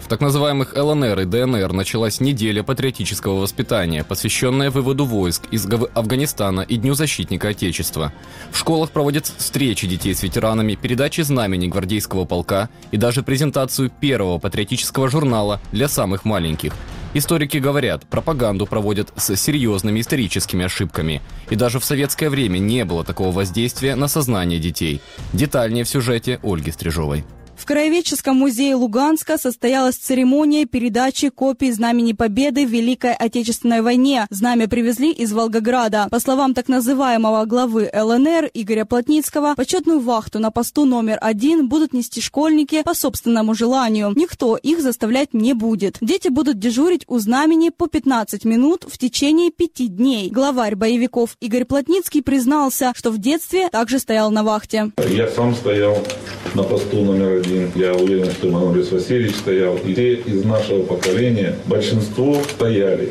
В так называемых ЛНР и ДНР началась неделя патриотического воспитания, посвященная выводу войск из Афганистана и Дню защитника Отечества. В школах проводят встречи детей с ветеранами, передачи знамений гвардейского полка и даже презентацию первого патриотического журнала для самых маленьких. Историки говорят, пропаганду проводят с серьезными историческими ошибками. И даже в советское время не было такого воздействия на сознание детей. Детальнее в сюжете Ольги Стрижовой. В Краеведческом музее Луганска состоялась церемония передачи копий Знамени Победы в Великой Отечественной войне. Знамя привезли из Волгограда. По словам так называемого главы ЛНР Игоря Плотницкого, почетную вахту на посту номер 1 будут нести школьники по собственному желанию. Никто их заставлять не будет. Дети будут дежурить у знамени по 15 минут в течение 5 дней. Главарь боевиков Игорь Плотницкий признался, что в детстве также стоял на вахте. Я сам стоял на посту номер 1. Я уверен, что Борис Васильевич стоял. И те из нашего поколения, большинство стояли.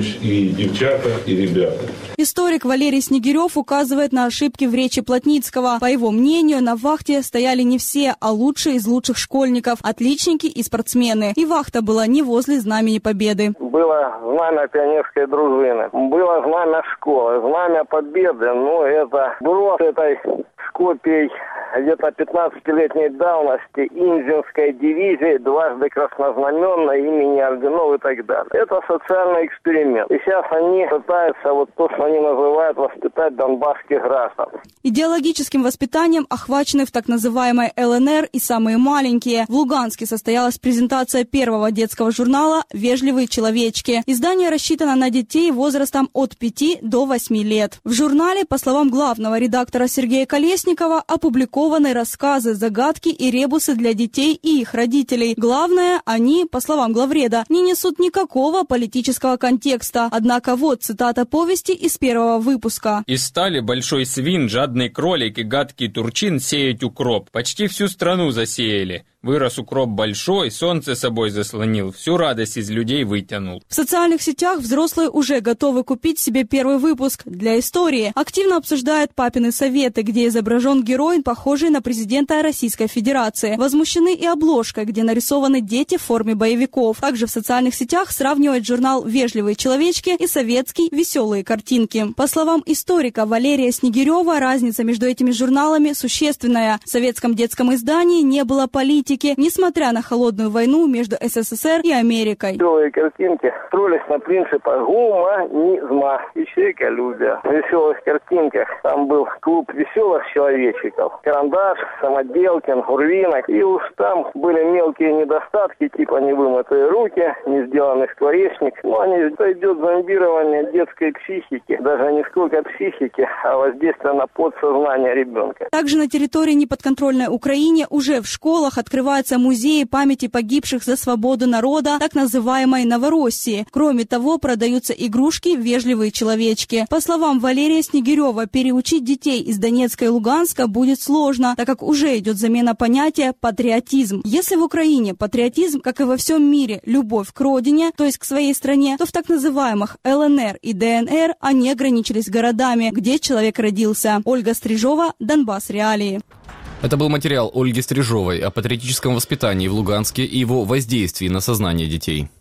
И девчата, и ребята. Историк Валерий Снегирев указывает на ошибки в речи Плотницкого. По его мнению, на вахте стояли не все, а лучшие из лучших школьников, отличники и спортсмены. И вахта была не возле Знамени Победы. Было знамя пионерской дружины, было знамя школы, знамя Победы. Это было этой копией где-то 15-летней давности Инзинской дивизии, дважды краснознаменной, имени Орденов и так далее. Это социальный эксперимент. И сейчас они пытаются то, что они называют, воспитать донбасских граждан. Идеологическим воспитанием охвачены в так называемой ЛНР и самые маленькие. В Луганске состоялась презентация первого детского журнала «Вежливые человечки». Издание рассчитано на детей возрастом от 5 до 8 лет. В журнале, по словам главного редактора Сергея Колесникова, опубликованы рассказы, загадки и ребусы для детей и их родителей. Главное, они, по словам главреда, не несут никакого политического контекста. Однако вот цитата повести из первого выпуска. «И стали большой свин, жадный кролик и гадкий турчин сеять укроп. Почти всю страну засеяли. Вырос укроп большой, солнце собой заслонил, всю радость из людей вытянул». В социальных сетях взрослые уже готовы купить себе первый выпуск для истории. Активно обсуждают папины советы, где изображен герой, похожий на президента Российской Федерации. Возмущены и обложкой, где нарисованы дети в форме боевиков. Также в социальных сетях сравнивают журнал «Вежливые человечки» и советский «Веселые картинки». По словам историка Валерия Снегирева, разница между этими журналами существенная. В советском детском издании не было политики, несмотря на холодную войну между СССР и Америкой. Веселые картинки строились на принципах гуманизма и человеколюбия. В веселых картинках там был клуб веселых человечиков. Карандаш, Самоделкин, Урвинок. И уж там были мелкие недостатки, типа невымытые руки, не сделанный скворечник. Это идет зомбирование детской психики. Даже не сколько психики, а воздействие на подсознание ребенка. Также на территории неподконтрольной Украине уже в школах открываются музеи памяти погибших за свободу народа, так называемой Новороссии. Кроме того, продаются игрушки «Вежливые человечки». По словам Валерия Снегирева, переучить детей из Донецка и Луганска будет сложно, так как уже идет замена понятия «патриотизм». Если в Украине патриотизм, как и во всем мире, любовь к родине, то есть к своей стране, то в так называемых ЛНР и ДНР они ограничились городами, где человек родился. Ольга Стрижова, Донбасс Реалии. Это был материал Ольги Стрижовой о патриотическом воспитании в Луганске и его воздействии на сознание детей.